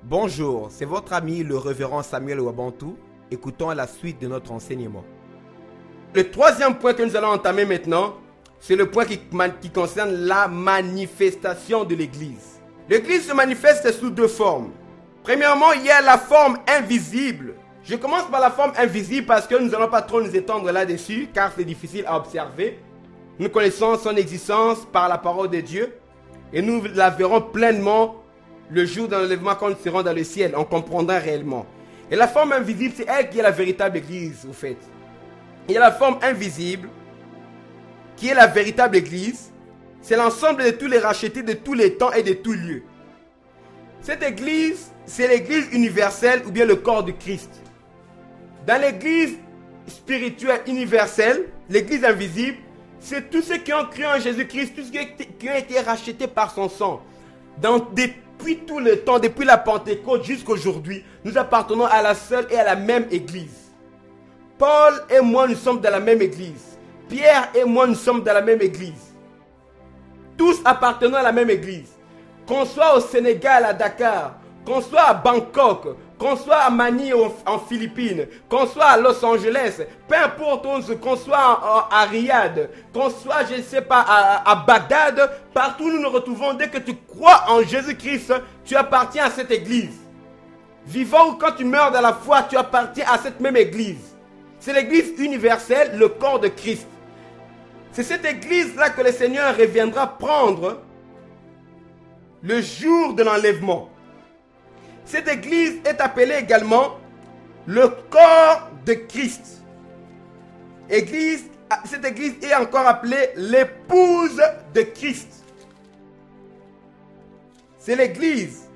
Bonjour, c'est votre ami le révérend Samuel Wabantou. Écoutons la suite de notre enseignement. Le troisième point que nous allons entamer maintenant, c'est le point qui concerne la manifestation de l'Église. L'Église se manifeste sous deux formes. Premièrement, il y a la forme invisible. Je commence par la forme invisible parce que nous n'allons pas trop nous étendre là-dessus, car c'est difficile à observer. Nous connaissons son existence par la parole de Dieu et nous la verrons pleinement le jour de l'enlèvement quand nous serons dans le ciel. On comprendra réellement. Et la forme invisible, c'est elle qui est la véritable Église, au fait. Il y a la forme invisible qui est la véritable Église. C'est l'ensemble de tous les rachetés de tous les temps et de tous lieux. Cette Église, c'est l'Église universelle ou bien le corps de Christ. Dans l'Église spirituelle universelle, l'Église invisible, c'est tous ceux qui ont cru en Jésus-Christ, tous ceux qui ont été rachetés par son sang. Depuis tout le temps, depuis la Pentecôte jusqu'à aujourd'hui, nous appartenons à la seule et à la même Église. Paul et moi, nous sommes dans la même Église. Pierre et moi, nous sommes dans la même Église. Tous appartenons à la même Église. Qu'on soit au Sénégal, à Dakar, qu'on soit à Bangkok, qu'on soit à Manille en Philippines, qu'on soit à Los Angeles, peu importe où, qu'on soit à Riyad, qu'on soit, je ne sais pas, à Bagdad, partout où nous nous retrouvons, dès que tu crois en Jésus-Christ, tu appartiens à cette Église. Vivant ou quand tu meurs dans la foi, tu appartiens à cette même Église. C'est l'Église universelle, le corps de Christ. C'est cette Église-là que le Seigneur reviendra prendre le jour de l'enlèvement. Cette Église est appelée également le corps de Christ. Cette Église est encore appelée l'épouse de Christ. C'est l'Église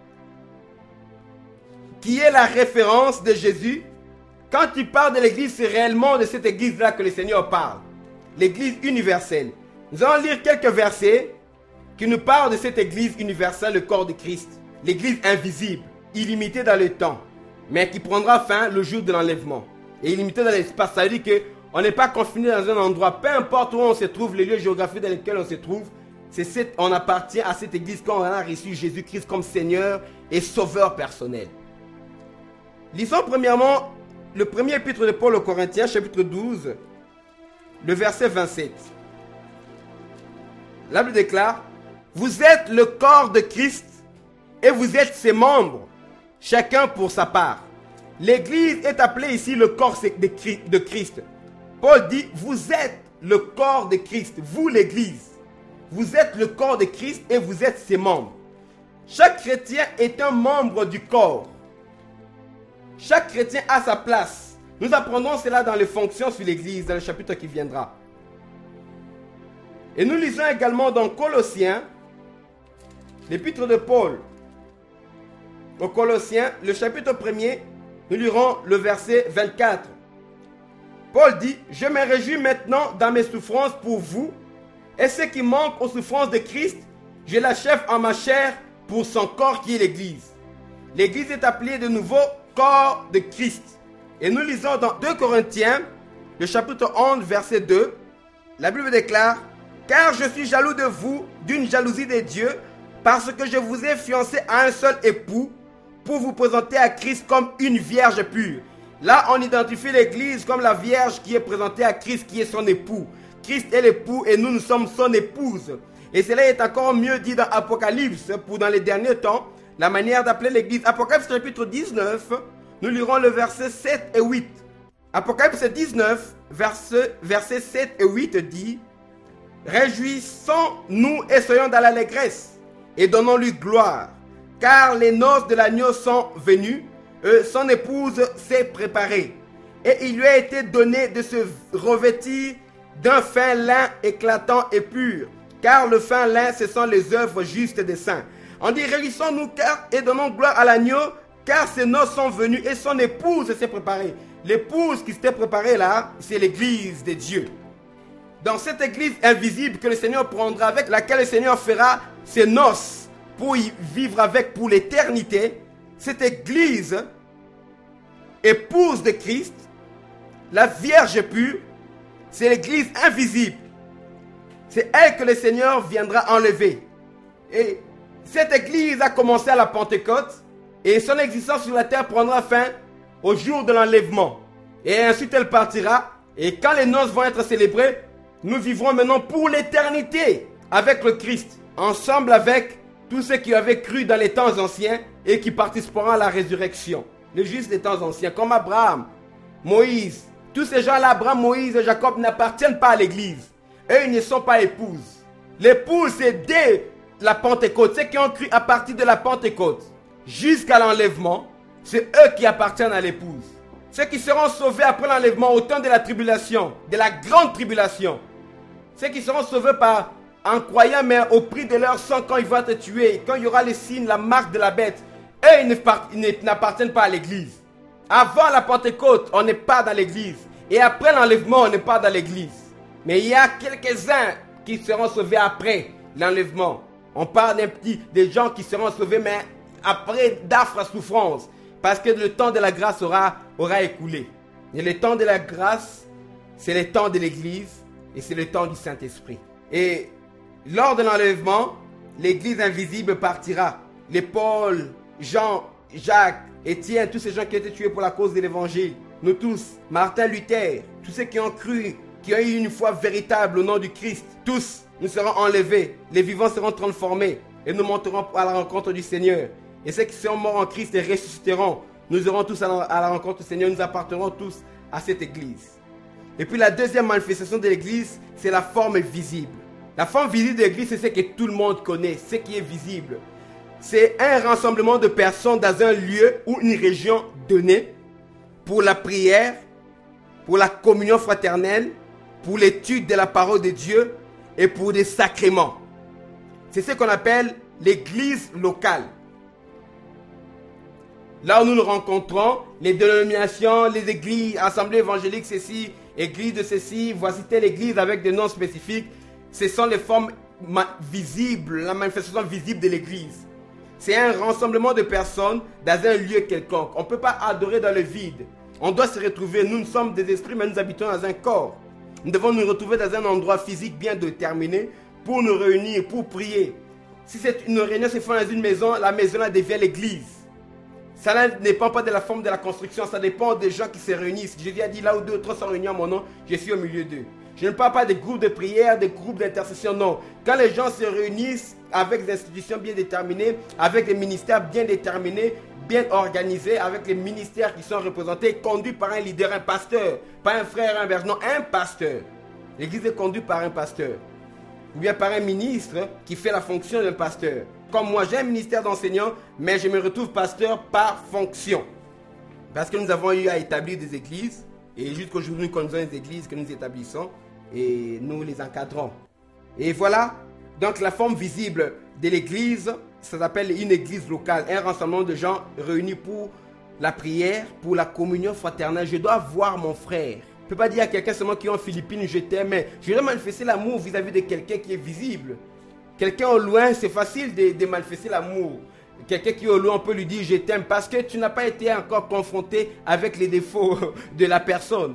qui est la référence de Jésus. Quand tu parles de l'Église, c'est réellement de cette Église-là que le Seigneur parle. L'Église universelle. Nous allons lire quelques versets qui nous parlent de cette Église universelle, le corps de Christ. L'Église invisible, illimitée dans le temps, mais qui prendra fin le jour de l'enlèvement. Et illimitée dans l'espace, ça veut dire qu'on n'est pas confiné dans un endroit, peu importe où on se trouve, les lieux géographiques dans lesquels on se trouve, on appartient à cette Église quand on a reçu Jésus-Christ comme Seigneur et Sauveur personnel. Lisons premièrement le premier épître de Paul aux Corinthiens, chapitre 12, le verset 27. La Bible déclare: vous êtes le corps de Christ et vous êtes ses membres, chacun pour sa part. L'Église est appelée ici le corps de Christ. Paul dit: vous êtes le corps de Christ, vous l'Église. Vous êtes le corps de Christ et vous êtes ses membres. Chaque chrétien est un membre du corps. Chaque chrétien a sa place. Nous apprendrons cela dans les fonctions sur l'Église, dans le chapitre qui viendra. Et nous lisons également dans Colossiens, l'épître de Paul aux Colossiens, le chapitre 1er, nous lirons le verset 24. Paul dit: je me réjouis maintenant dans mes souffrances pour vous, et ce qui manque aux souffrances de Christ, je l'achève en ma chair pour son corps qui est l'Église. L'Église est appelée de nouveau corps de Christ. Et nous lisons dans 2 Corinthiens, le chapitre 11, verset 2, la Bible déclare: car je suis jaloux de vous d'une jalousie de Dieu, parce que je vous ai fiancé à un seul époux, pour vous présenter à Christ comme une vierge pure. Là, on identifie l'Église comme la vierge qui est présentée à Christ, qui est son époux. Christ est l'époux et nous sommes son épouse. Et cela est encore mieux dit dans Apocalypse, pour dans les derniers temps, la manière d'appeler l'Église. Apocalypse chapitre 19, nous lirons le verset 7 et 8. Apocalypse 19, verset 7 et 8 dit: réjouissons-nous et soyons dans l'allégresse, et donnons-lui gloire, car les noces de l'agneau sont venues, son épouse s'est préparée, et il lui a été donné de se revêtir d'un fin lin éclatant et pur, car le fin lin, ce sont les œuvres justes des saints. On dit: réjouissons-nous et donnons gloire à l'agneau, car ses noces sont venues et son épouse s'est préparée. L'épouse qui s'était préparée là, c'est l'Église de Dieu. Dans cette Église invisible que le Seigneur prendra, avec laquelle le Seigneur fera ses noces pour y vivre avec pour l'éternité, cette Église, épouse de Christ, la Vierge pure, c'est l'Église invisible. C'est elle que le Seigneur viendra enlever. Et cette Église a commencé à la Pentecôte, Et son existence sur la terre prendra fin au jour de l'enlèvement. Et ensuite elle partira. Et quand les noces vont être célébrées, nous vivrons maintenant pour l'éternité avec le Christ, ensemble avec tous ceux qui avaient cru dans les temps anciens et qui participeront à la résurrection. Les justes des temps anciens, comme Abraham, Moïse. Tous ces gens-là, Abraham, Moïse et Jacob, n'appartiennent pas à l'église. Eux, ils ne sont pas épouses. L'épouse, c'est dès la Pentecôte. Ceux qui ont cru à partir de la Pentecôte jusqu'à l'enlèvement, c'est eux qui appartiennent à l'épouse. Ceux qui seront sauvés après l'enlèvement au temps de la tribulation, de la grande tribulation. Ceux qui seront sauvés en croyant, mais au prix de leur sang quand ils vont être tués, quand il y aura les signes, la marque de la bête. Eux, ils n'appartiennent pas à l'église. Avant la Pentecôte, on n'est pas dans l'église. Et après l'enlèvement, on n'est pas dans l'église. Mais il y a quelques-uns qui seront sauvés après l'enlèvement. On parle des gens qui seront sauvés, mais après d'affres souffrances. Parce que le temps de la grâce aura écoulé. Et le temps de la grâce, c'est le temps de l'église et c'est le temps du Saint-Esprit. Et lors de l'enlèvement, l'église invisible partira. Les Paul, Jean, Jacques, Étienne, tous ces gens qui ont été tués pour la cause de l'évangile. Nous tous, Martin Luther, tous ceux qui ont cru, qui ont eu une foi véritable au nom du Christ. Tous, nous serons enlevés. Les vivants seront transformés et nous monterons à la rencontre du Seigneur. Et ceux qui sont morts en Christ et ressusciteront. Nous irons tous à la rencontre du Seigneur. Nous appartenons tous à cette église. Et puis la deuxième manifestation de l'église, c'est la forme visible. La forme visible de l'église, c'est ce que tout le monde connaît, ce qui est visible. C'est un rassemblement de personnes dans un lieu ou une région donnée pour la prière, pour la communion fraternelle, pour l'étude de la parole de Dieu et pour des sacrements. C'est ce qu'on appelle l'église locale. Là où nous nous rencontrons, les dénominations, les églises, assemblées évangéliques, ceci, église de ceci, voici telle église avec des noms spécifiques. Ce sont les formes visibles, la manifestation visible de l'église. C'est un rassemblement de personnes dans un lieu quelconque. On ne peut pas adorer dans le vide. On doit se retrouver. Nous sommes des esprits, mais nous habitons dans un corps. Nous devons nous retrouver dans un endroit physique bien déterminé pour nous réunir, pour prier. Si c'est une réunion se fait dans une maison, la maison là devient l'église. Ça ne dépend pas de la forme de la construction, ça dépend des gens qui se réunissent. Jésus a dit là où 2 ou 3 sont réunis en mon nom, je suis au milieu d'eux. Je ne parle pas des groupes de prière, des groupes d'intercession, non. Quand les gens se réunissent avec des institutions bien déterminées, avec des ministères bien déterminés, bien organisés, avec les ministères qui sont représentés, conduits par un leader, un pasteur, pas un frère, un berger, non, un pasteur. L'église est conduite par un pasteur. Ou bien par un ministre qui fait la fonction d'un pasteur. Comme moi, j'ai un ministère d'enseignant, mais je me retrouve pasteur par fonction. Parce que nous avons eu à établir des églises, et jusqu'aujourd'hui, nous connaissons des églises que nous établissons, et nous les encadrons. Et voilà, donc la forme visible de l'église, ça s'appelle une église locale, un rassemblement de gens réunis pour la prière, pour la communion fraternelle. Je dois voir mon frère. Je ne peux pas dire à quelqu'un seulement qui est en Philippines, je t'aime, mais je dois manifester l'amour vis-à-vis de quelqu'un qui est visible. Quelqu'un au loin, c'est facile de manifester l'amour. Quelqu'un qui est au loin, on peut lui dire je t'aime parce que tu n'as pas été encore confronté avec les défauts de la personne.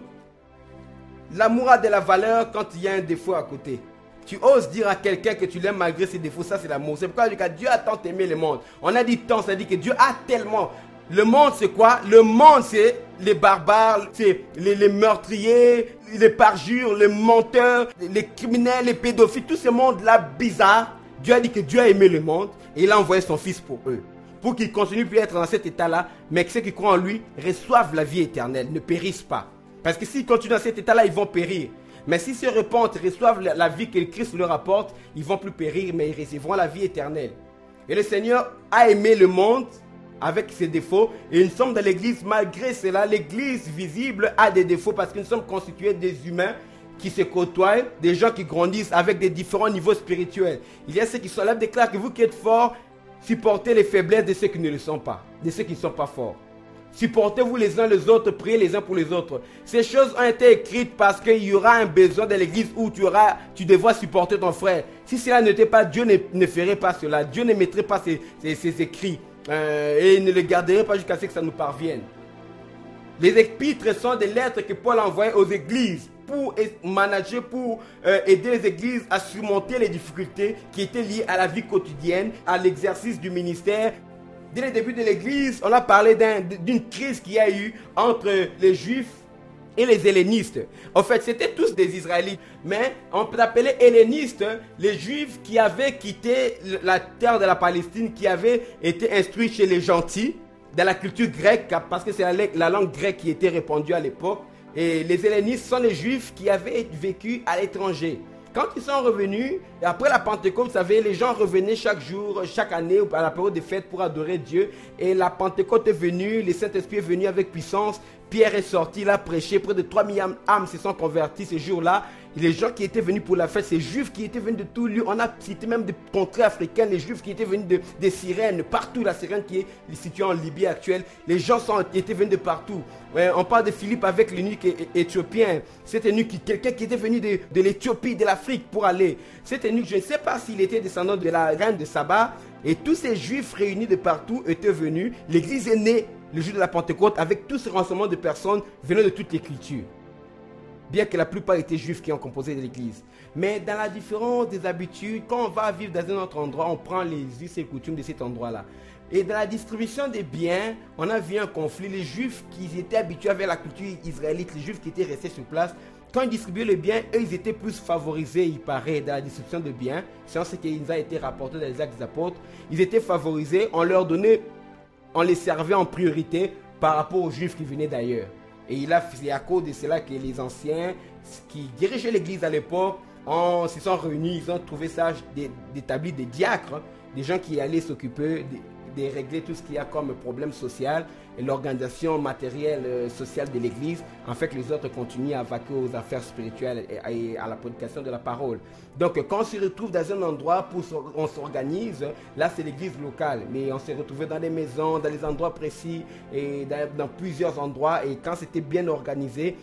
L'amour a de la valeur quand il y a un défaut à côté. Tu oses dire à quelqu'un que tu l'aimes malgré ses défauts, ça c'est l'amour. C'est pourquoi Dieu a tant aimé le monde. On a dit tant, ça dit que Dieu a tellement. Le monde c'est quoi? Le monde c'est les barbares, c'est les meurtriers, les parjures, les menteurs, les criminels, les pédophiles, tout ce monde-là bizarre. Dieu a dit que Dieu a aimé le monde et il a envoyé son fils pour eux. Pour qu'ils continuent à être dans cet état-là, mais que ceux qui croient en lui reçoivent la vie éternelle, ne périssent pas. Parce que s'ils continuent dans cet état-là, ils vont périr. Mais s'ils se repentent et reçoivent la vie que Christ leur apporte, ils ne vont plus périr, mais ils recevront la vie éternelle. Et le Seigneur a aimé le monde avec ses défauts. Et nous sommes dans l'église, malgré cela, l'église visible a des défauts parce que nous sommes constitués des humains qui se côtoient, des gens qui grandissent avec des différents niveaux spirituels. Il y a ceux qui sont là, déclarent que vous qui êtes forts, supportez les faiblesses de ceux qui ne le sont pas, de ceux qui ne sont pas forts. Supportez-vous les uns les autres, priez les uns pour les autres. Ces choses ont été écrites parce qu'il y aura un besoin de l'église où tu devras supporter ton frère. Si cela n'était pas, Dieu ne ferait pas cela. Dieu ne mettrait pas ces écrits et il ne les garderait pas jusqu'à ce que ça nous parvienne. Les épîtres sont des lettres que Paul a envoyées aux églises pour manager, pour aider les églises à surmonter les difficultés qui étaient liées à la vie quotidienne, à l'exercice du ministère. Dès le début de l'église, on a parlé d'une crise qu'il y a eu entre les Juifs et les hellénistes. En fait, c'était tous des Israélites, mais on peut appeler hellénistes les Juifs qui avaient quitté la terre de la Palestine, qui avaient été instruits chez les gentils, dans la culture grecque, parce que c'est la langue grecque qui était répandue à l'époque. Et les hellénistes sont les Juifs qui avaient vécu à l'étranger. Quand ils sont revenus, après la Pentecôte, vous savez, les gens revenaient chaque jour, chaque année, à la période des fêtes pour adorer Dieu. Et la Pentecôte est venue, le Saint-Esprit est venu avec puissance. Pierre est sorti, il a prêché, près de 3000 âmes se sont converties ce jour-là. Les gens qui étaient venus pour la fête, ces Juifs qui étaient venus de tous lieux, on a cité même des contrées africaines, les Juifs qui étaient venus des Sirènes, partout, la Sirène qui est située en Libye actuelle, les gens étaient venus de partout. Ouais, on parle de Philippe avec l'eunuque éthiopien, cet eunuque, quelqu'un qui était venu de l'Éthiopie, de l'Afrique pour aller. Cet eunuque, je ne sais pas s'il était descendant de la reine de Saba, et tous ces Juifs réunis de partout étaient venus, l'église est née le jour de la Pentecôte avec tout ce renseignement de personnes venant de toutes les cultures. Bien que la plupart étaient juifs qui ont composé l'église. Mais dans la différence des habitudes, quand on va vivre dans un autre endroit, on prend les us et coutumes de cet endroit-là. Et dans la distribution des biens, on a vu un conflit. Les juifs qui étaient habitués avec la culture israélite, les juifs qui étaient restés sur place, quand ils distribuaient les biens, eux, ils étaient plus favorisés, il paraît, dans la distribution de biens. C'est ce qui nous a été rapporté dans les Actes des Apôtres. Ils étaient favorisés, on leur donnait, on les servait en priorité par rapport aux juifs qui venaient d'ailleurs. Et c'est à cause de cela que les anciens qui dirigeaient l'église à l'époque se sont réunis, ils ont trouvé ça d'établir des diacres, des gens qui allaient s'occuper de régler tout ce qu'il y a comme problème social et l'organisation matérielle sociale de l'église, en fait que les autres continuent à vaquer aux affaires spirituelles et à la prédication de la parole. Donc quand on se retrouve dans un endroit où on s'organise, là c'est l'église locale, mais on s'est retrouvé dans des maisons, dans des endroits précis et dans plusieurs endroits, et quand c'était bien organisé,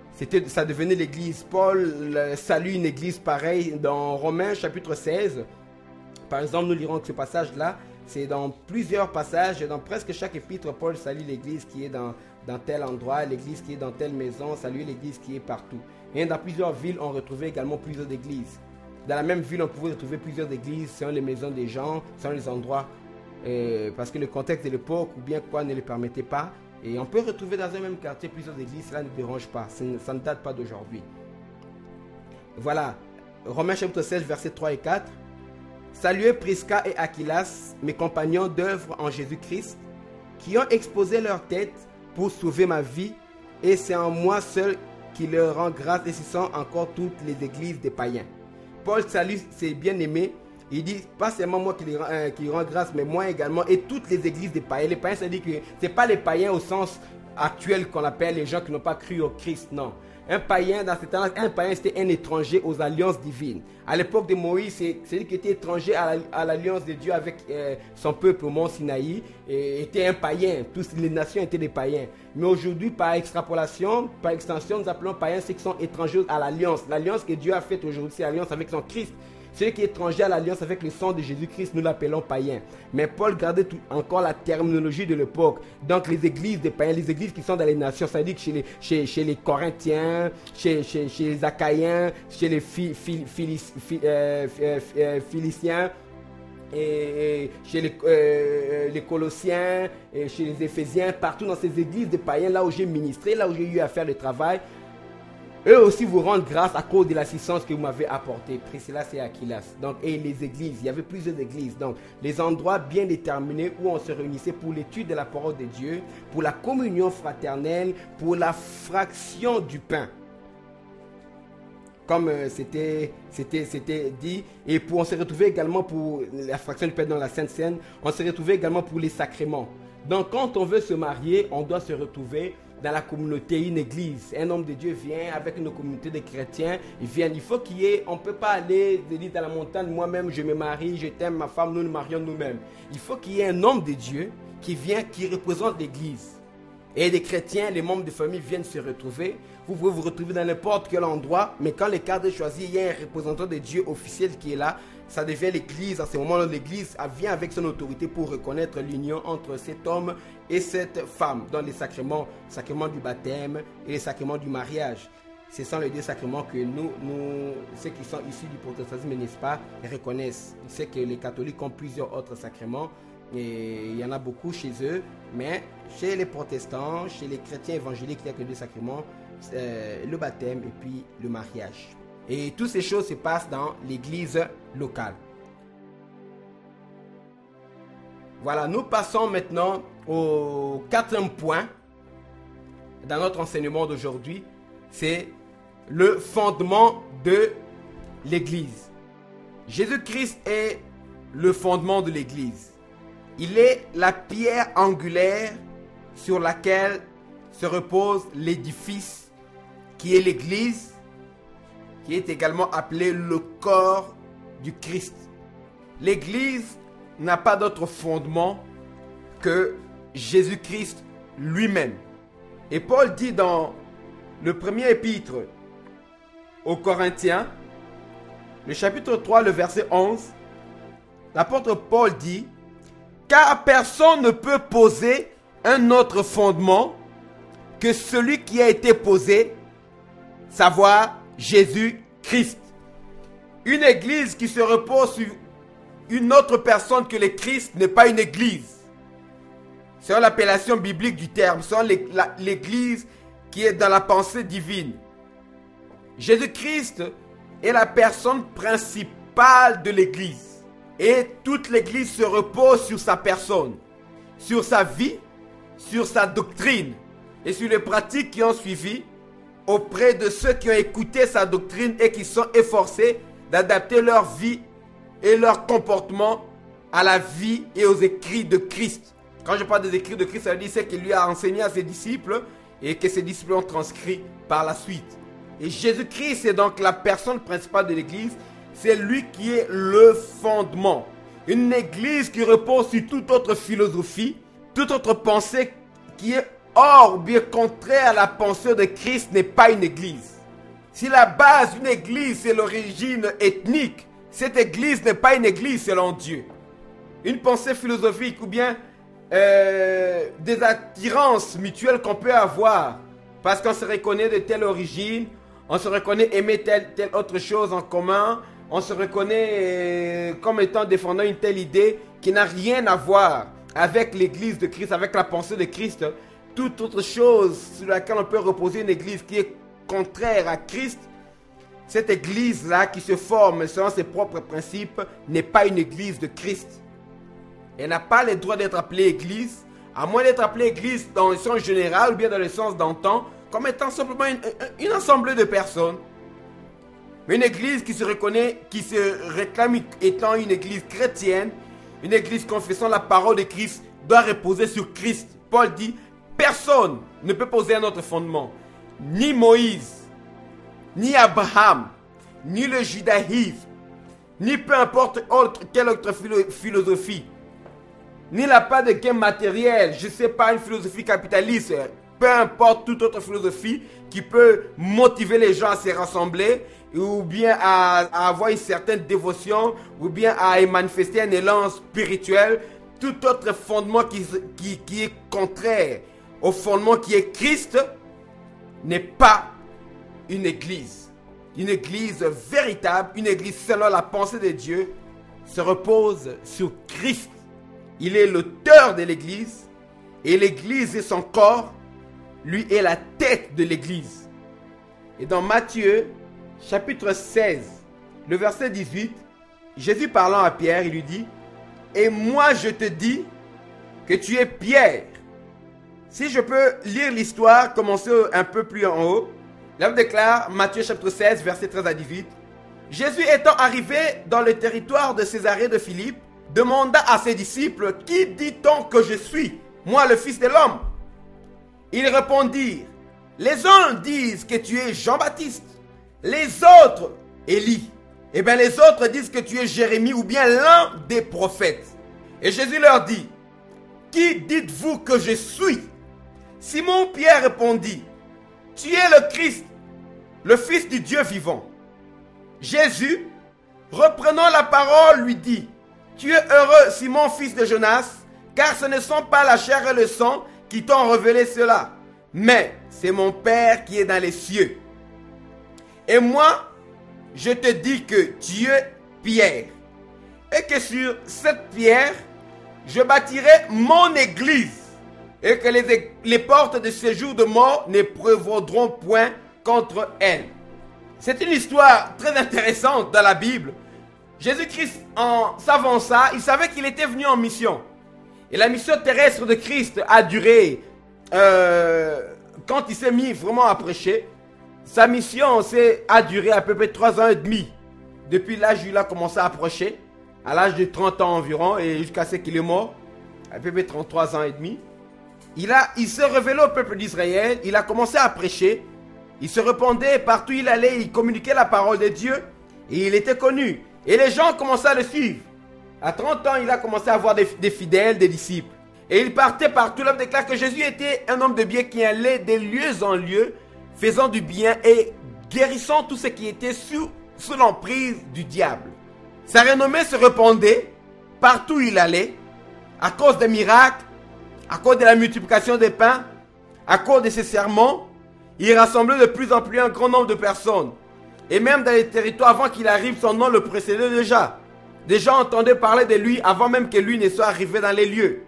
ça devenait l'église. Paul salue une église pareille dans Romains chapitre 16. Par exemple, nous lirons ce passage-là. C'est dans plusieurs passages, dans presque chaque épître, Paul salue l'église qui est dans tel endroit, l'église qui est dans telle maison, salue l'église qui est partout. Et dans plusieurs villes, on retrouvait également plusieurs églises. Dans la même ville, on pouvait retrouver plusieurs églises selon les maisons des gens, selon les endroits, parce que le contexte de l'époque ou bien quoi ne le permettait pas. Et on peut retrouver dans un même quartier plusieurs églises, cela ne dérange pas, ça ne date pas d'aujourd'hui. Voilà, Romains chapitre 16, versets 3 et 4. Saluez Prisca et Aquilas, mes compagnons d'œuvre en Jésus-Christ, qui ont exposé leur tête pour sauver ma vie, et c'est en moi seul qui leur rend grâce, et ce sont encore toutes les églises des païens. Paul salue ses bien-aimés, il dit pas seulement moi qui rend grâce, mais moi également, et toutes les églises des païens. Les païens, ça dit que ce n'est pas les païens au sens actuel qu'on appelle les gens qui n'ont pas cru au Christ, non. Un païen, dans ce temps-là, un païen, c'était un étranger aux alliances divines. À l'époque de Moïse, c'est lui qui était étranger à l'alliance de Dieu avec son peuple au mont Sinaï, et était un païen. Toutes les nations étaient des païens. Mais aujourd'hui, par extrapolation, par extension, nous appelons païens ceux qui sont étrangers à l'alliance. L'alliance que Dieu a faite aujourd'hui, c'est l'alliance avec son Christ. Celui qui est étranger à l'alliance avec le sang de Jésus-Christ, nous l'appelons païen. Mais Paul gardait encore la terminologie de l'époque. Donc les églises des païens, les églises qui sont dans les nations, ça dit que chez les Corinthiens, chez les Achaïens, chez les Philiciens, et chez les Colossiens, et chez les Éphésiens, partout dans ces églises des païens, là où j'ai ministré, là où j'ai eu à faire le travail, eux aussi vous rendent grâce à cause de l'assistance que vous m'avez apportée. Priscilla et Aquilas. Donc, et les églises, il y avait plusieurs églises. Donc, les endroits bien déterminés où on se réunissait pour l'étude de la parole de Dieu, pour la communion fraternelle, pour la fraction du pain. Comme c'était dit. Et on se retrouvait également pour la fraction du pain dans la Sainte Seine. On se retrouvait également pour les sacrements. Donc, quand on veut se marier, on doit se retrouver dans la communauté, une église. Un homme de Dieu vient avec une communauté de chrétiens. Ils viennent. Il faut qu'il y ait, on ne peut pas aller dire dans la montagne, moi-même je me marie, je t'aime, ma femme, nous nous marions nous-mêmes. Il faut qu'il y ait un homme de Dieu qui vient, qui représente l'église. Et les chrétiens, les membres de famille viennent se retrouver. Vous pouvez vous retrouver dans n'importe quel endroit, mais quand le cadre est choisi, il y a un représentant de Dieu officiel qui est là. Ça devient l'église. À ce moment-là, l'église vient avec son autorité pour reconnaître l'union entre cet homme et cette femme dans les sacrements, le sacrement du baptême et le sacrement du mariage. Ce sont les deux sacrements que nous, ceux qui sont issus du protestantisme, n'est-ce pas, reconnaissent. On sait que les catholiques ont plusieurs autres sacrements, Et il y en a beaucoup chez eux, mais chez les protestants, chez les chrétiens évangéliques, il n'y a que deux sacrements, le baptême et puis le mariage. Et toutes ces choses se passent dans l'église locale. Voilà, nous passons maintenant au quatrième point dans notre enseignement d'aujourd'hui. C'est le fondement de l'église. Jésus-Christ est le fondement de l'église. Il est la pierre angulaire sur laquelle se repose l'édifice qui est l'église, qui est également appelé le corps du Christ. L'église n'a pas d'autre fondement que Jésus-Christ lui-même. Et Paul dit dans le premier épître aux Corinthiens, le chapitre 3, le verset 11, l'apôtre Paul dit: car personne ne peut poser un autre fondement que celui qui a été posé, savoir Jésus-Christ. Une église qui se repose sur une autre personne que le Christ n'est pas une église. C'est l'appellation biblique du terme. C'est l'église qui est dans la pensée divine. Jésus-Christ est la personne principale de l'église. Et toute l'église se repose sur sa personne, sur sa vie, sur sa doctrine et sur les pratiques qui ont suivi auprès de ceux qui ont écouté sa doctrine et qui sont efforcés d'adapter leur vie et leur comportement à la vie et aux écrits de Christ. Quand je parle des écrits de Christ, ça veut dire ce qu'il lui a enseigné à ses disciples et que ses disciples ont transcrit par la suite. Et Jésus-Christ est donc la personne principale de l'église. C'est lui qui est le fondement. Une église qui repose sur toute autre philosophie, toute autre pensée qui est hors ou bien contraire à la pensée de Christ n'est pas une église. Si la base d'une église c'est l'origine ethnique, cette église n'est pas une église selon Dieu. Une pensée philosophique ou bien des attirances mutuelles qu'on peut avoir parce qu'on se reconnaît de telle origine, on se reconnaît aimer telle autre chose en commun, on se reconnaît comme étant défendant une telle idée qui n'a rien à voir avec l'église de Christ, avec la pensée de Christ. Toute autre chose sur laquelle on peut reposer une église qui est contraire à Christ, cette église-là qui se forme selon ses propres principes n'est pas une église de Christ. Elle n'a pas le droit d'être appelée église, à moins d'être appelée église dans le sens général ou bien dans le sens d'antan, comme étant simplement une assemblée de personnes. Mais une église qui se reconnaît, qui se réclame étant une église chrétienne, une église confessant la parole de Christ, doit reposer sur Christ. Paul dit, personne ne peut poser un autre fondement. Ni Moïse, ni Abraham, ni le judaïsme, ni peu importe quelle autre philosophie, ni la part de gain matériel, je ne sais pas, une philosophie capitaliste, peu importe toute autre philosophie qui peut motiver les gens à se rassembler ou bien à avoir une certaine dévotion ou bien à manifester un élan spirituel, tout autre fondement qui est contraire au fondement qui est Christ n'est pas une église. Une église véritable, une église selon la pensée de Dieu se repose sur Christ. Il est l'auteur de l'église et l'église est son corps. Lui est la tête de l'église. Et dans Matthieu, chapitre 16, le verset 18, Jésus parlant à Pierre, il lui dit: et moi je te dis que tu es Pierre. Si je peux lire l'histoire, commencer un peu plus en haut. Là, on déclare Matthieu chapitre 16, verset 13 à 18. Jésus étant arrivé dans le territoire de Césarée de Philippe, demanda à ses disciples: qui dit-on que je suis, moi le Fils de l'homme? Ils répondirent: les uns disent que tu es Jean-Baptiste, les autres Élie, et bien les autres disent que tu es Jérémie ou bien l'un des prophètes. Et Jésus leur dit: qui dites-vous que je suis? Simon-Pierre répondit: tu es le Christ, le Fils du Dieu vivant. Jésus, reprenant la parole, lui dit: tu es heureux, Simon, fils de Jonas, car ce ne sont pas la chair et le sang qui t'ont révélé cela, mais c'est mon Père qui est dans les cieux. Et moi, je te dis que tu es Pierre, et que sur cette pierre, je bâtirai mon église et que les portes de séjour de mort ne prévaudront point contre elle. C'est une histoire très intéressante dans la Bible. Jésus-Christ, en s'avançant, il savait qu'il était venu en mission. Et la mission terrestre de Christ a duré, quand il s'est mis vraiment à prêcher, sa mission a duré à peu près 3 ans et demi. Depuis l'âge où il a commencé à prêcher, à l'âge de 30 ans environ, et jusqu'à ce qu'il est mort, à peu près 33 ans et demi. Il s'est révélé au peuple d'Israël, il a commencé à prêcher, il se répandait partout où il allait, il communiquait la parole de Dieu, et il était connu. Et les gens commençaient à le suivre. À 30 ans, il a commencé à avoir des fidèles, des disciples. Et il partait partout, l'homme déclare que Jésus était un homme de bien qui allait de lieu en lieu, faisant du bien et guérissant tout ce qui était sous l'emprise du diable. Sa renommée se répandait partout où il allait, à cause des miracles, à cause de la multiplication des pains, à cause de ses sermons. Il rassemblait de plus en plus un grand nombre de personnes. Et même dans les territoires, avant qu'il arrive, son nom le précédait déjà. Des gens entendaient parler de lui avant même que lui ne soit arrivé dans les lieux.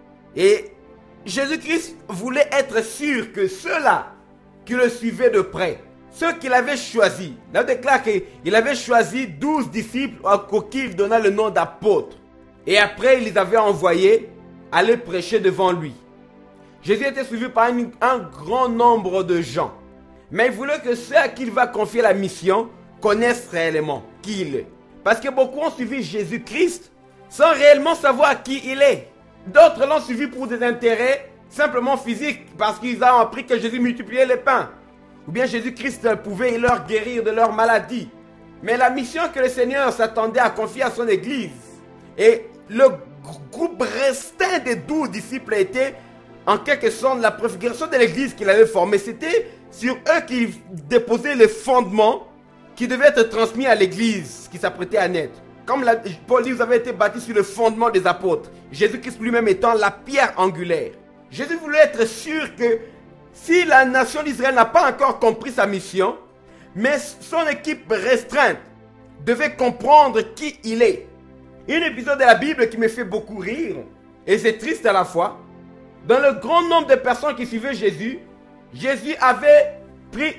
Et Jésus-Christ voulait être sûr que ceux-là qui le suivaient de près, ceux qu'il avait choisis, il déclare qu'il avait choisi 12 disciples à qui il donna le nom d'apôtres. Et après, il les avait envoyés aller prêcher devant lui. Jésus était suivi par un grand nombre de gens. Mais il voulait que ceux à qui il va confier la mission connaissent réellement qui il est. Parce que beaucoup ont suivi Jésus-Christ sans réellement savoir qui il est. D'autres l'ont suivi pour des intérêts simplement physiques parce qu'ils ont appris que Jésus multipliait les pains. Ou bien Jésus-Christ pouvait leur guérir de leur maladie. Mais la mission que le Seigneur s'attendait à confier à son église et le groupe restant des 12 disciples était en quelque sorte la préfiguration de l'église qu'il avait formée. C'était sur eux qu'il déposait les fondements qui devaient être transmis à l'église qui s'apprêtait à naître. Comme Paul dit, vous avez été bâtis sur le fondement des apôtres. Jésus-Christ lui-même étant la pierre angulaire. Jésus voulait être sûr que si la nation d'Israël n'a pas encore compris sa mission, mais son équipe restreinte devait comprendre qui il est. Un épisode de la Bible qui me fait beaucoup rire, et c'est triste à la fois. Dans le grand nombre de personnes qui suivaient Jésus, Jésus avait pris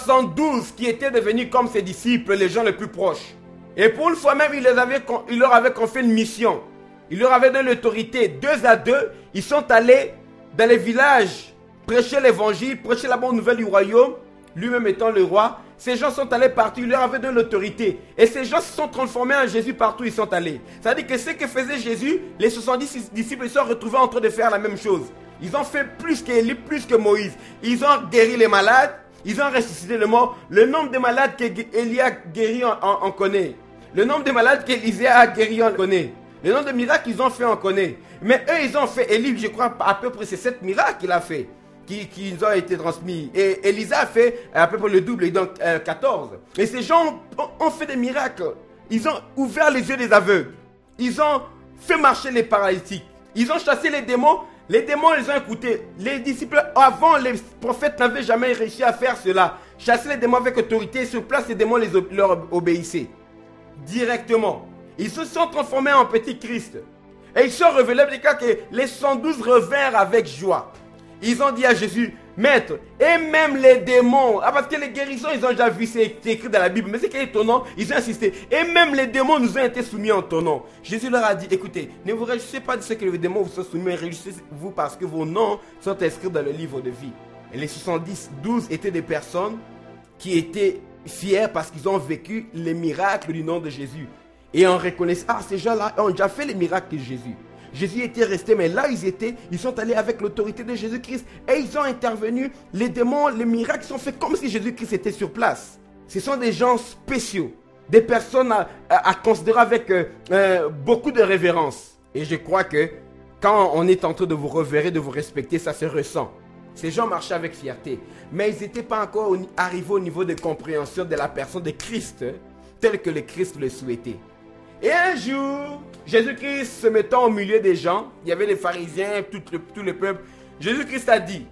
72 qui étaient devenus comme ses disciples, les gens les plus proches. Et pour une fois même, il leur avait confié une mission. Il leur avait donné l'autorité. 2 à 2, ils sont allés dans les villages prêcher l'évangile, prêcher la bonne nouvelle du royaume, lui-même étant le roi. Ces gens sont allés partout, il leur avait donné l'autorité. Et ces gens se sont transformés en Jésus partout où ils sont allés. C'est-à-dire que ce que faisait Jésus, les 70 disciples se sont retrouvés en train de faire la même chose. Ils ont fait plus qu'Élie, plus que Moïse. Ils ont guéri les malades, ils ont ressuscité les morts. Le nombre de malades qu'Élie a guéri, on connaît. Le nombre de malades qu'Élisée a guéri, on connaît. Le nombre de miracles qu'ils ont fait, on connaît. Mais eux, ils ont fait, Élie, je crois, à peu près, c'est 7 miracles qu'il a fait. Qui ont été transmis. Et Élisée a fait à peu près le double, donc 14. Et ces gens ont fait des miracles. Ils ont ouvert les yeux des aveugles. Ils ont fait marcher les paralytiques. Ils ont chassé les démons. Les démons les ont écoutés. Les disciples, avant, les prophètes n'avaient jamais réussi à faire cela. Chasser les démons avec autorité. Sur place, les démons leur obéissaient. Directement. Ils se sont transformés en petits Christ. Et ils sont révélés que les 112 revinrent avec joie. Ils ont dit à Jésus, Maître, et même les démons, parce que les guérisons, ils ont déjà vu, c'est écrit dans la Bible, mais c'est qui est ton nom, ils ont insisté, et même les démons nous ont été soumis en ton nom. Jésus leur a dit, écoutez, ne vous réjouissez pas de ce que les démons vous sont soumis, mais réjouissez-vous parce que vos noms sont inscrits dans le livre de vie. Et les 12 étaient des personnes qui étaient fières parce qu'ils ont vécu les miracles du nom de Jésus. Et on reconnaissait, ces gens-là ont déjà fait les miracles de Jésus. Jésus était resté, mais là ils sont allés avec l'autorité de Jésus-Christ et ils ont intervenu. Les démons, les miracles sont faits comme si Jésus-Christ était sur place. Ce sont des gens spéciaux, des personnes à considérer avec beaucoup de révérence. Et je crois que quand on est en train de vous revérer, de vous respecter, ça se ressent. Ces gens marchaient avec fierté, mais ils n'étaient pas encore arrivés au niveau de compréhension de la personne de Christ, tel que le Christ le souhaitait. Et un jour, Jésus-Christ se mettant au milieu des gens, il y avait les pharisiens, tout le peuple. Jésus-Christ a dit,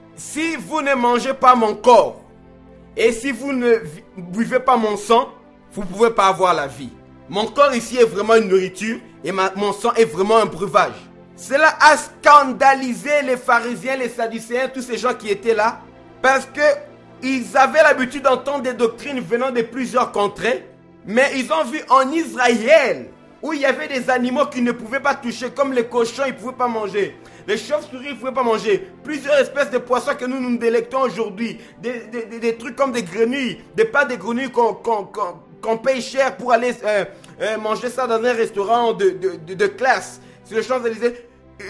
si vous ne mangez pas mon corps, et si vous ne buvez pas mon sang, vous ne pouvez pas avoir la vie. Mon corps ici est vraiment une nourriture, et mon sang est vraiment un breuvage. Cela a scandalisé les pharisiens, les sadducéens, tous ces gens qui étaient là. Parce qu'ils avaient l'habitude d'entendre des doctrines venant de plusieurs contrées. Mais ils ont vu en Israël, où il y avait des animaux qu'ils ne pouvaient pas toucher, comme les cochons, ils ne pouvaient pas manger. Les chauves-souris, ils ne pouvaient pas manger. Plusieurs espèces de poissons que nous délectons aujourd'hui. Des trucs comme des grenouilles. Des pâtes de grenouilles qu'on paye cher pour aller manger ça dans un restaurant de classe. Sur le Champs-Élysées,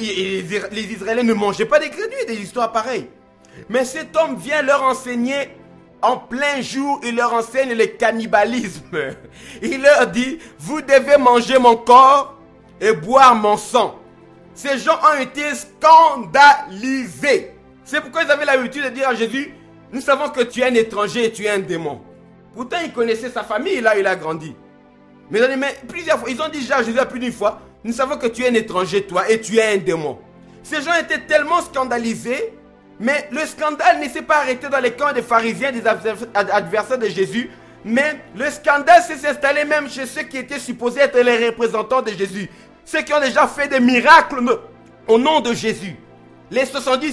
les Israéliens ne mangeaient pas des grenouilles, des histoires pareilles. Mais cet homme vient leur enseigner en plein jour, il leur enseigne le cannibalisme. Il leur dit, vous devez manger mon corps et boire mon sang. Ces gens ont été scandalisés. C'est pourquoi ils avaient l'habitude de dire à Jésus, nous savons que tu es un étranger et tu es un démon. Pourtant, ils connaissaient sa famille, là il a grandi. Mais plusieurs fois, ils ont dit déjà à Jésus plus d'une fois, nous savons que tu es un étranger toi et tu es un démon. Ces gens étaient tellement scandalisés, mais le scandale ne s'est pas arrêté dans les camps des pharisiens, des adversaires de Jésus. Mais le scandale s'est installé même chez ceux qui étaient supposés être les représentants de Jésus. Ceux qui ont déjà fait des miracles au nom de Jésus. Les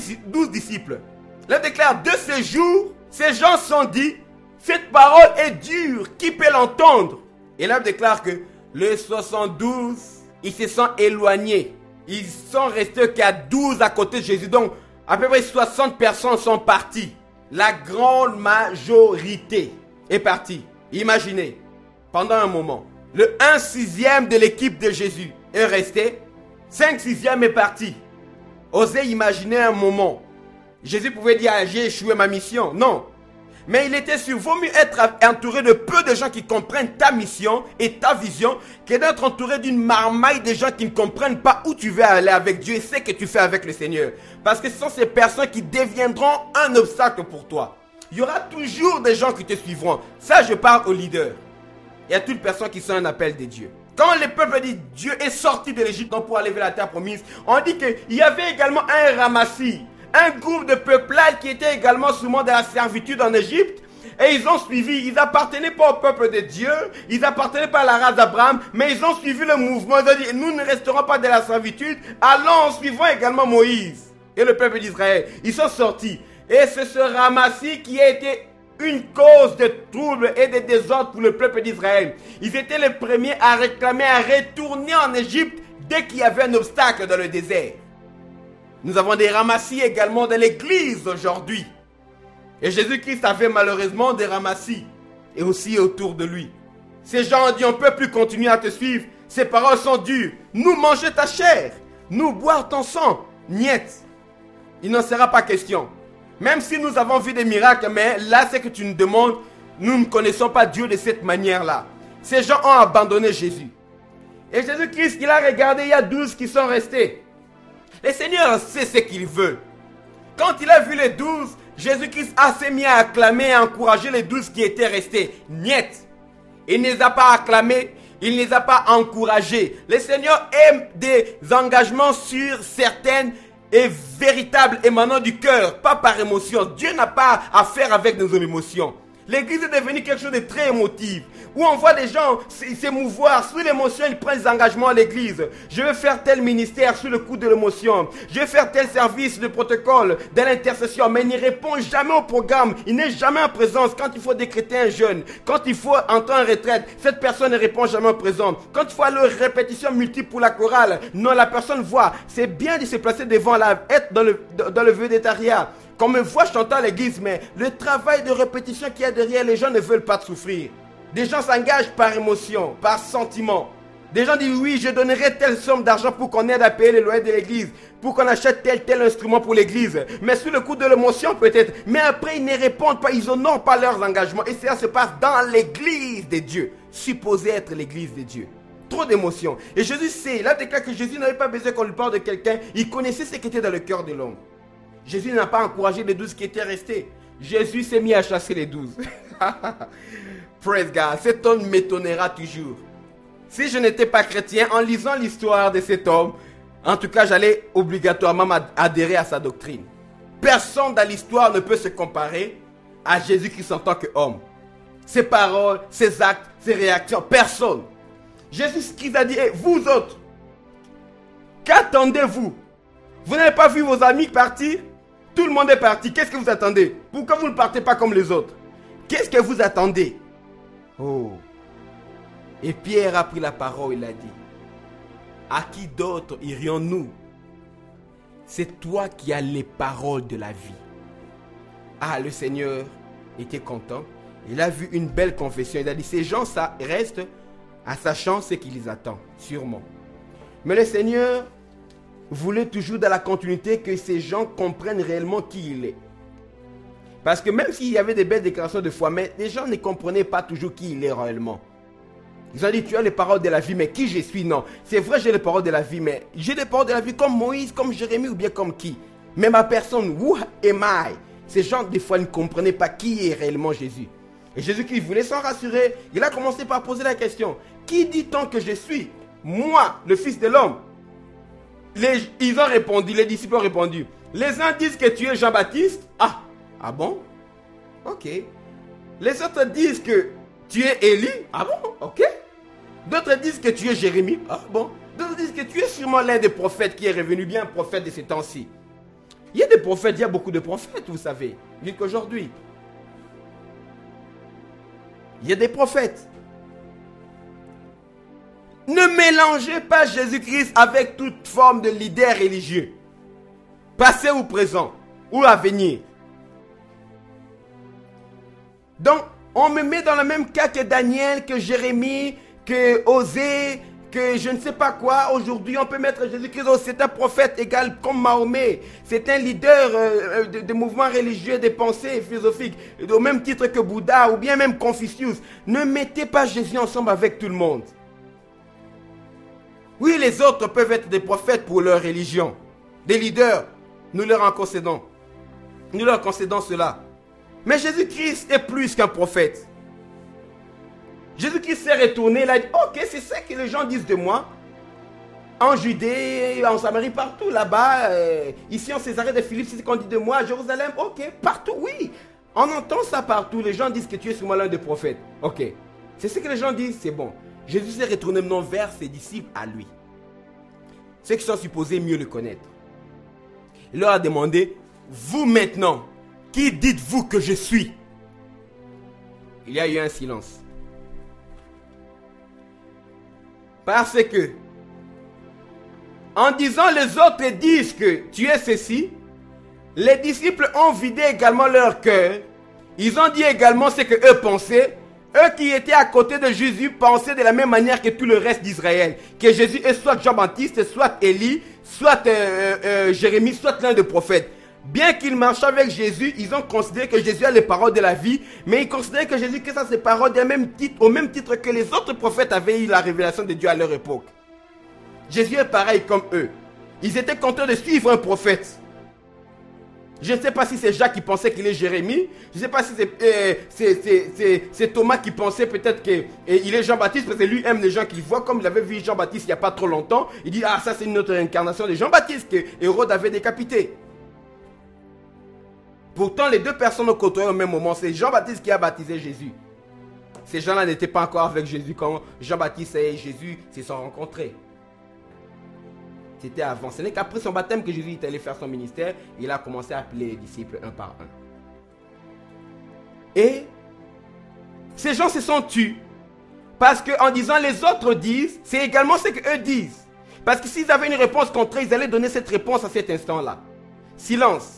12 disciples. Là déclare, de ces jours, ces gens se sont dit, cette parole est dure, qui peut l'entendre? Et là déclare que les 72, ils se sont éloignés. Ils sont restés qu'à 12 à côté de Jésus. Donc, à peu près 60 personnes sont parties. La grande majorité est partie. Imaginez, pendant un moment, le 1/6 de l'équipe de Jésus est resté. 5/6 est parti. Osez imaginer un moment. Jésus pouvait dire, j'ai échoué ma mission. Non. Mais il était sûr, vaut mieux être entouré de peu de gens qui comprennent ta mission et ta vision que d'être entouré d'une marmaille de gens qui ne comprennent pas où tu veux aller avec Dieu et ce que tu fais avec le Seigneur. Parce que ce sont ces personnes qui deviendront un obstacle pour toi. Il y aura toujours des gens qui te suivront. Ça, je parle aux leaders. Il y a toutes personnes qui sont un appel de Dieu. Quand le peuple dit Dieu est sorti de l'Égypte pour aller vers la terre promise, on dit qu'il y avait également un ramassis. Un groupe de peuplades qui était également souvent dans la servitude en Égypte. Et ils ont suivi, ils n'appartenaient pas au peuple de Dieu, ils n'appartenaient pas à la race d'Abraham, mais ils ont suivi le mouvement. Ils ont dit, nous ne resterons pas de la servitude, allons, suivons également Moïse et le peuple d'Israël. Ils sont sortis. Et c'est ce ramassis qui a été une cause de trouble et de désordre pour le peuple d'Israël. Ils étaient les premiers à réclamer, à retourner en Égypte dès qu'il y avait un obstacle dans le désert. Nous avons des ramassis également dans l'église aujourd'hui. Et Jésus-Christ avait malheureusement des ramassis. Et aussi autour de lui. Ces gens ont dit, on ne peut plus continuer à te suivre. Ces paroles sont dures. Nous manger ta chair. Nous boire ton sang. Niet. Il n'en sera pas question. Même si nous avons vu des miracles, mais là c'est que tu nous demandes, nous ne connaissons pas Dieu de cette manière-là. Ces gens ont abandonné Jésus. Et Jésus-Christ, il a regardé, il y a 12 qui sont restés. Le Seigneur sait ce qu'il veut. Quand il a vu les 12, Jésus-Christ s'est mis à acclamer et à encourager les 12 qui étaient restés. Niet. Il ne les a pas acclamés, il ne les a pas encouragés. Le Seigneur aime des engagements sur certaines et véritables émanant du cœur, pas par émotion. Dieu n'a pas à faire avec nos émotions. L'église est devenue quelque chose de très émotif, où on voit des gens s'émouvoir sous l'émotion, ils prennent des engagements à l'église. Je vais faire tel ministère sous le coup de l'émotion. Je vais faire tel service de protocole, de l'intercession, mais il ne répond jamais au programme. Il n'est jamais en présence quand il faut décréter un jeûne. Quand il faut entrer en retraite, cette personne ne répond jamais en présence. Quand il faut aller aux répétitions multiples pour la chorale, non, la personne voit. C'est bien de se placer devant là, être dans le védétariat. Qu'on me voit chanter à l'église, mais le travail de répétition qu'il y a derrière, les gens ne veulent pas souffrir. Des gens s'engagent par émotion, par sentiment. Des gens disent oui, je donnerai telle somme d'argent pour qu'on aide à payer les loyers de l'église, pour qu'on achète tel instrument pour l'église. Mais sous le coup de l'émotion peut-être. Mais après ils ne répondent pas, ils honorent pas leurs engagements. Et cela se passe dans l'église de Dieu, supposé être l'église de Dieu. Trop d'émotions. Et Jésus sait, là déclare que Jésus n'avait pas besoin qu'on lui parle de quelqu'un. Il connaissait ce qui était dans le cœur de l'homme. Jésus n'a pas encouragé les 12 qui étaient restés. Jésus s'est mis à chasser les 12. Praise God. Cet homme m'étonnera toujours. Si je n'étais pas chrétien, en lisant l'histoire de cet homme, en tout cas, j'allais obligatoirement adhérer à sa doctrine. Personne dans l'histoire ne peut se comparer à Jésus-Christ en tant qu'homme. Ses paroles, ses actes, ses réactions, personne. Jésus-Christ a dit, hey, vous autres, qu'attendez-vous? Vous n'avez pas vu vos amis partir? Tout le monde est parti. Qu'est-ce que vous attendez? Pourquoi vous ne partez pas comme les autres? Qu'est-ce que vous attendez? Oh. Et Pierre a pris la parole, il a dit, à qui d'autre irions-nous? C'est toi qui as les paroles de la vie. Ah, le Seigneur était content. Il a vu une belle confession. Il a dit, ces gens, ça reste à sachant ce qui les attend, sûrement. Mais le Seigneur voulait toujours dans la continuité que ces gens comprennent réellement qui il est. Parce que même s'il y avait des belles déclarations de foi, mais les gens ne comprenaient pas toujours qui il est réellement. Ils ont dit, tu as les paroles de la vie, mais qui je suis? Non, c'est vrai, j'ai les paroles de la vie, mais j'ai les paroles de la vie comme Moïse, comme Jérémie ou bien comme qui? Mais ma personne, who am I? Ces gens, des fois, ne comprenaient pas qui est réellement Jésus. Et Jésus qui voulait s'en rassurer, il a commencé par poser la question, qui dit-on que je suis? Moi, le Fils de l'homme. Ils ont répondu, les disciples ont répondu. Les uns disent que tu es Jean-Baptiste. Ah bon? Ok. Les autres disent que tu es Élie. Ah bon? Ok. D'autres disent que tu es Jérémie. Ah bon? D'autres disent que tu es sûrement l'un des prophètes qui est revenu, bien prophète de ces temps-ci. Il y a des prophètes, il y a beaucoup de prophètes, vous savez. Jusqu'aujourd'hui. Il y a des prophètes. Ne mélangez pas Jésus-Christ avec toute forme de leader religieux. Passé ou présent, ou à venir. Donc, on me met dans le même cas que Daniel, que Jérémie, que Osée, que je ne sais pas quoi. Aujourd'hui, on peut mettre Jésus-Christ, c'est un prophète égal comme Mahomet. C'est un leader de mouvements religieux, des pensées philosophiques, au même titre que Bouddha ou bien même Confucius. Ne mettez pas Jésus ensemble avec tout le monde. Oui, les autres peuvent être des prophètes pour leur religion. Des leaders, nous leur en concédons. Nous leur concédons cela. Mais Jésus-Christ est plus qu'un prophète. Jésus-Christ s'est retourné, il a dit, ok, c'est ça que les gens disent de moi. En Judée, en Samarie, partout là-bas, ici en Césarée de Philippe, c'est ce qu'on dit de moi, à Jérusalem, ok, partout, oui. On entend ça partout, les gens disent que tu es sûrement l'un des prophètes. Ok, c'est ce que les gens disent, c'est bon. Jésus s'est retourné maintenant vers ses disciples à lui. Ceux qui sont supposés mieux le connaître. Il leur a demandé, vous maintenant, qui dites-vous que je suis? Il y a eu un silence. Parce que, en disant les autres disent que tu es ceci, les disciples ont vidé également leur cœur. Ils ont dit également ce que eux pensaient. Eux qui étaient à côté de Jésus pensaient de la même manière que tout le reste d'Israël. Que Jésus est soit Jean-Baptiste, soit Élie, soit Jérémie, soit l'un des prophètes. Bien qu'ils marchaient avec Jésus, ils ont considéré que Jésus a les paroles de la vie, mais ils considéraient que Jésus que ça ses paroles au même titre que les autres prophètes avaient eu la révélation de Dieu à leur époque. Jésus est pareil comme eux. Ils étaient contents de suivre un prophète. Je ne sais pas si c'est Jacques qui pensait qu'il est Jérémie. Je ne sais pas si c'est Thomas qui pensait peut-être qu'il est Jean-Baptiste, parce que lui aime les gens qu'il voit, comme il avait vu Jean-Baptiste il n'y a pas trop longtemps. Il dit, ah ça c'est une autre incarnation de Jean-Baptiste que Hérode avait décapité. Pourtant les deux personnes ont côtoyé au même moment. C'est Jean-Baptiste qui a baptisé Jésus. Ces gens-là n'étaient pas encore avec Jésus quand Jean-Baptiste et Jésus se sont rencontrés. C'était avant. Ce n'est qu'après son baptême que Jésus est allé faire son ministère. Il a commencé à appeler les disciples un par un. Et ces gens se sont tus. Parce qu'en disant les autres disent, c'est également ce qu'eux disent. Parce que s'ils avaient une réponse contre eux, ils allaient donner cette réponse à cet instant-là. Silence.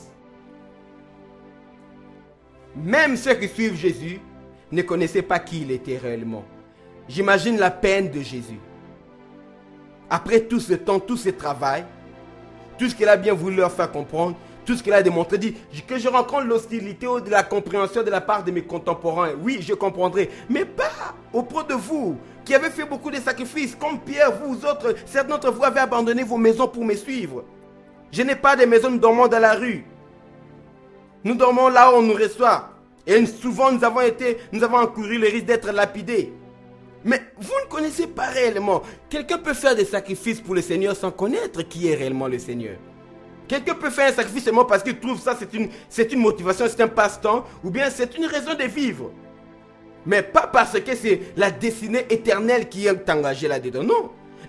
Même ceux qui suivent Jésus ne connaissaient pas qui il était réellement. J'imagine la peine de Jésus. Après tout ce temps, tout ce travail, tout ce qu'il a bien voulu leur faire comprendre, tout ce qu'il a démontré, dit que je rencontre l'hostilité ou de la compréhension de la part de mes contemporains. Oui, je comprendrai, mais pas auprès de vous, qui avez fait beaucoup de sacrifices, comme Pierre, vous autres, certains d'entre vous avez abandonné vos maisons pour me suivre. Je n'ai pas de maison, nous dormons dans la rue. Nous dormons là où on nous reçoit. Et souvent, nous avons encouru le risque d'être lapidés. Mais vous ne connaissez pas réellement. Quelqu'un peut faire des sacrifices pour le Seigneur sans connaître qui est réellement le Seigneur. Quelqu'un peut faire un sacrifice seulement parce qu'il trouve ça, c'est une motivation, c'est un passe-temps, ou bien c'est une raison de vivre. Mais pas parce que c'est la destinée éternelle qui est engagée là-dedans. Non.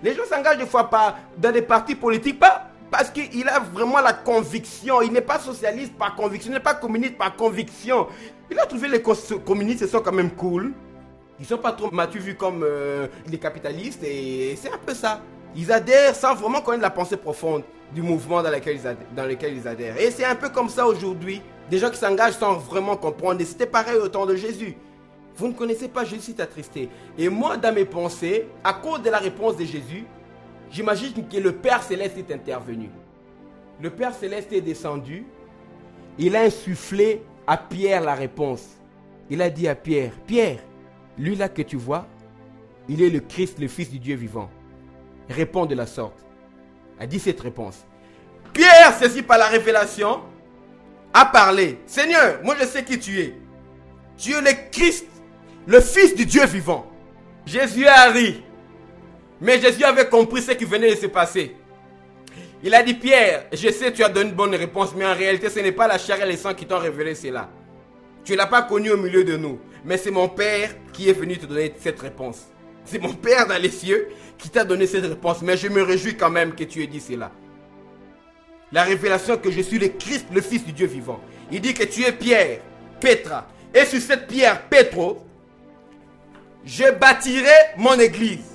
Les gens s'engagent des fois dans des partis politiques, pas parce qu'il a vraiment la conviction. Il n'est pas socialiste par conviction, il n'est pas communiste par conviction. Il a trouvé les communistes, ils sont quand même cool. Ils ne sont pas trop matures vus comme les capitalistes et c'est un peu ça. Ils adhèrent sans vraiment connaître la pensée profonde du mouvement dans lequel ils adhèrent. Et c'est un peu comme ça aujourd'hui. Des gens qui s'engagent sans vraiment comprendre. Et c'était pareil au temps de Jésus. Vous ne connaissez pas Jésus, c'est attristé. Et moi, dans mes pensées, à cause de la réponse de Jésus, j'imagine que le Père Céleste est intervenu. Le Père Céleste est descendu. Il a insufflé à Pierre la réponse. Il a dit à Pierre, Pierre, lui là que tu vois, il est le Christ, le Fils du Dieu vivant. Réponds de la sorte. A dit cette réponse. Pierre, saisi par la révélation, a parlé. Seigneur, moi je sais qui tu es. Tu es le Christ, le Fils du Dieu vivant. Jésus a ri. Mais Jésus avait compris ce qui venait de se passer. Il a dit, Pierre, je sais que tu as donné une bonne réponse, mais en réalité, ce n'est pas la chair et le sang qui t'ont révélé cela. Tu ne l'as pas connu au milieu de nous, mais c'est mon Père qui est venu te donner cette réponse. C'est mon Père dans les cieux qui t'a donné cette réponse, mais je me réjouis quand même que tu aies dit cela. La révélation que je suis le Christ, le Fils du Dieu vivant. Il dit que tu es Pierre, Petra, et sur cette pierre, Pétro, je bâtirai mon église.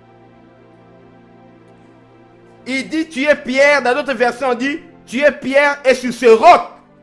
Il dit, tu es Pierre, dans d'autres versions on dit, tu es Pierre et sur ce roc.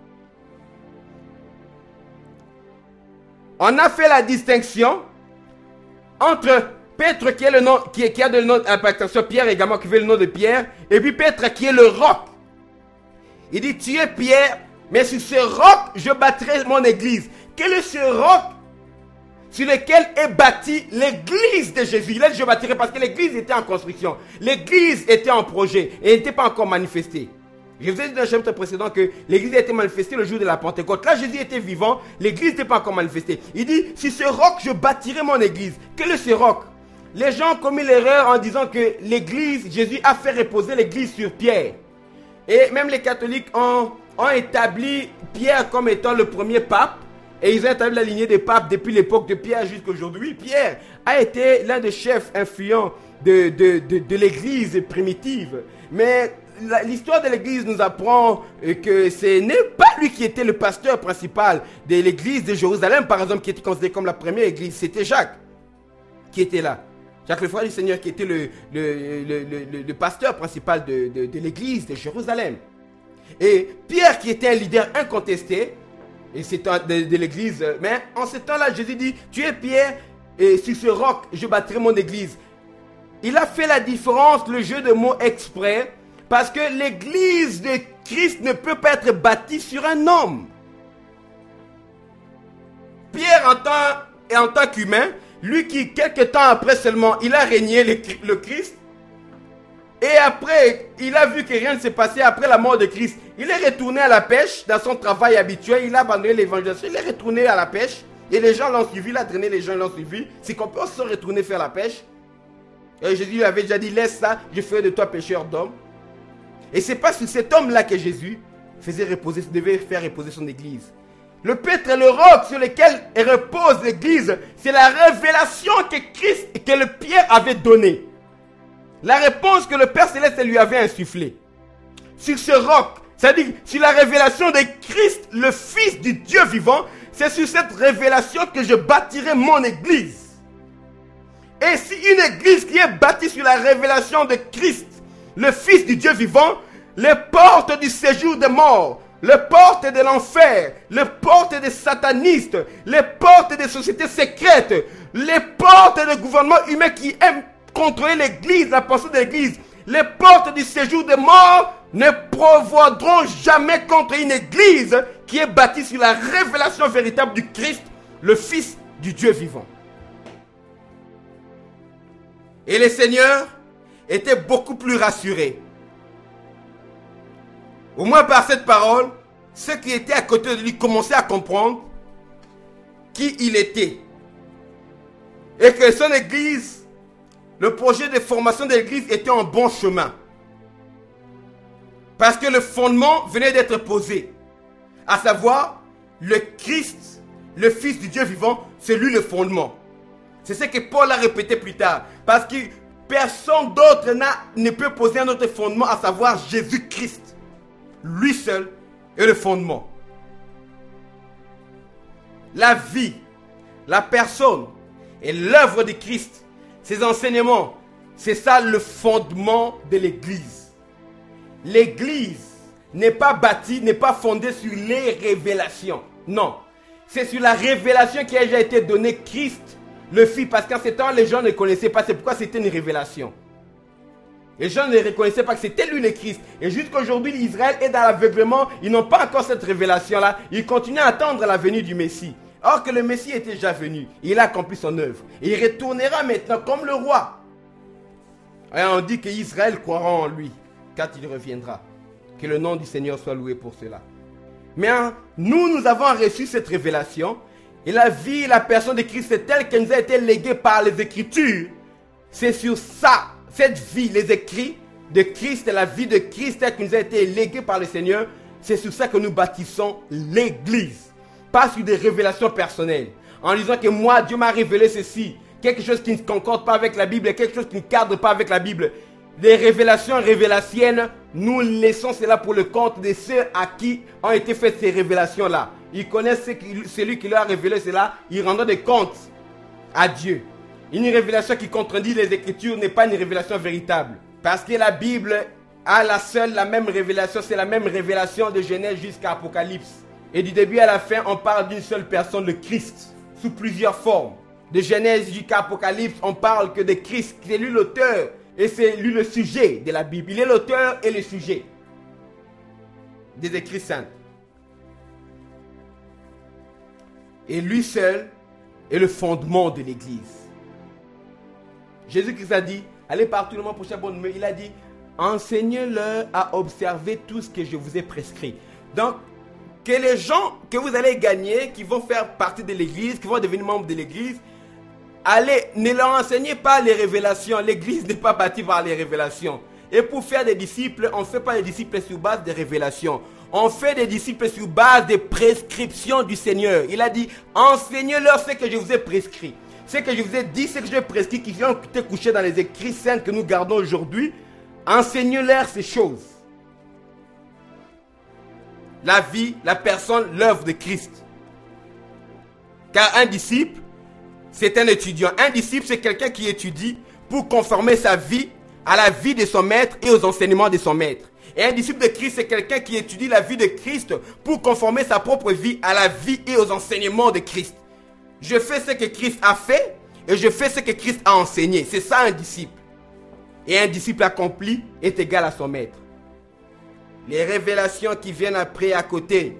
On a fait la distinction entre Pétre qui est le nom, qui a le nom d'impactation, Pierre également qui veut le nom de Pierre, et puis Pétre qui est le roc. Il dit, tu es Pierre, mais sur ce roc, je bâtirai mon église. Quel est ce roc sur lequel est bâtie l'église de Jésus? Il a dit, je bâtirai parce que l'église était en construction. L'église était en projet et n'était pas encore manifestée. Je vous ai dit dans le chapitre précédent que l'église a été manifestée le jour de la Pentecôte. Là, Jésus était vivant, l'église n'était pas encore manifestée. Il dit, sur ce roc, je bâtirai mon église. Quel est ce roc? Les gens ont commis l'erreur en disant que l'église, Jésus a fait reposer l'église sur Pierre. Et même les catholiques ont établi Pierre comme étant le premier pape. Et ils ont établi la lignée des papes depuis l'époque de Pierre jusqu'à aujourd'hui. Pierre a été l'un des chefs influents de l'église primitive. Mais l'histoire de l'église nous apprend que ce n'est pas lui qui était le pasteur principal de l'église de Jérusalem, par exemple, qui était considéré comme la première église. C'était Jacques qui était là. Jacques le frère du Seigneur qui était le pasteur principal de l'église de Jérusalem. Et Pierre qui était un leader incontesté, et c'est de l'église. Mais en ce temps-là, Jésus dit, tu es Pierre, et sur ce roc, je bâtirai mon église. Il a fait la différence, le jeu de mots exprès, parce que l'église de Christ ne peut pas être bâtie sur un homme. Pierre, en tant qu'humain, lui qui, quelques temps après seulement, il a régné le Christ, et après, il a vu que rien ne s'est passé après la mort de Christ. Il est retourné à la pêche dans son travail habituel. Il a abandonné l'évangélisation. Il est retourné à la pêche. Et les gens l'ont suivi. Il a traîné, les gens l'ont suivi. C'est qu'on peut se retourner faire la pêche. Et Jésus lui avait déjà dit, laisse ça, je ferai de toi pécheur d'hommes. Et c'est pas sur cet homme-là que Jésus devait faire reposer son église. Le Pétre et le roc sur lequel repose l'église, c'est la révélation que le Pierre avait donnée. La réponse que le Père Céleste lui avait insufflée. Sur ce roc, c'est-à-dire sur la révélation de Christ, le Fils du Dieu vivant, c'est sur cette révélation que je bâtirai mon église. Et si une église qui est bâtie sur la révélation de Christ, le Fils du Dieu vivant, les portes du séjour des morts, les portes de l'enfer, les portes des satanistes, les portes des sociétés secrètes, les portes des gouvernements humains qui aiment contrôler l'église, la pensée de l'église, les portes du séjour des morts ne provoqueront jamais contre une église qui est bâtie sur la révélation véritable du Christ, le Fils du Dieu vivant. Et le Seigneur était beaucoup plus rassuré. Au moins par cette parole, ceux qui étaient à côté de lui commençaient à comprendre qui il était. Et que son église, le projet de formation de l'église était en bon chemin. Parce que le fondement venait d'être posé. À savoir, le Christ, le Fils du Dieu vivant, c'est lui le fondement. C'est ce que Paul a répété plus tard. Parce que Personne d'autre ne peut poser un autre fondement, à savoir Jésus-Christ. Lui seul est le fondement. La vie, la personne et l'œuvre de Christ, ses enseignements, c'est ça le fondement de l'Église. L'Église n'est pas bâtie, n'est pas fondée sur les révélations. Non, c'est sur la révélation qui a déjà été donnée. Christ le fit, parce qu'en ce temps, les gens ne connaissaient pas. C'est pourquoi c'était une révélation. Les gens ne reconnaissaient pas que c'était lui le Christ. Et jusqu'aujourd'hui, Israël est dans l'aveuglement. Ils n'ont pas encore cette révélation-là. Ils continuent à attendre la venue du Messie. Or que le Messie était déjà venu. Il a accompli son œuvre. Et il retournera maintenant comme le roi. Et on dit qu'Israël croira en lui quand il reviendra. Que le nom du Seigneur soit loué pour cela. Mais nous avons reçu cette révélation. Et la vie, la personne de Christ est telle qu'elle nous a été léguée par les Écritures. C'est sur ça, cette vie, les écrits de Christ et la vie de Christ telle qu'elle nous a été léguée par le Seigneur. C'est sur ça que nous bâtissons l'Église. Pas sur des révélations personnelles. En disant que moi, Dieu m'a révélé ceci. Quelque chose qui ne concorde pas avec la Bible, quelque chose qui ne cadre pas avec la Bible. Des révélations révélations, nous laissons cela pour le compte de ceux à qui ont été faites ces révélations-là. Ils connaissent celui qui leur a révélé cela, ils rendent des comptes à Dieu. Une révélation qui contredit les Écritures n'est pas une révélation véritable. Parce que la Bible a la même révélation, c'est la même révélation de Genèse jusqu'à Apocalypse. Et du début à la fin, on parle d'une seule personne, le Christ, sous plusieurs formes. De Genèse jusqu'à Apocalypse, on parle que de Christ, c'est lui l'auteur. Et c'est lui le sujet de la Bible. Il est l'auteur et le sujet des écrits saints. Et lui seul est le fondement de l'Église. Jésus-Christ a dit, allez partout le monde pour chaque bonne humeur. Il a dit, enseignez-leur à observer tout ce que je vous ai prescrit. Donc, que les gens que vous allez gagner, qui vont faire partie de l'Église, qui vont devenir membres de l'Église, allez, ne leur enseignez pas les révélations. L'Église n'est pas bâtie par les révélations. Et pour faire des disciples, on ne fait pas des disciples sur base des révélations. On fait des disciples sur base des prescriptions du Seigneur. Il a dit, enseignez-leur ce que je vous ai prescrit. Ce que je vous ai dit, ce que j'ai prescrit, qui vient te coucher dans les écrits saints que nous gardons aujourd'hui. Enseignez-leur ces choses. La vie, la personne, l'œuvre de Christ. Car un disciple, c'est un étudiant. Un disciple, c'est quelqu'un qui étudie pour conformer sa vie à la vie de son maître et aux enseignements de son maître. Et un disciple de Christ, c'est quelqu'un qui étudie la vie de Christ pour conformer sa propre vie à la vie et aux enseignements de Christ. Je fais ce que Christ a fait et je fais ce que Christ a enseigné. C'est ça un disciple. Et un disciple accompli est égal à son maître. Les révélations qui viennent après, à côté,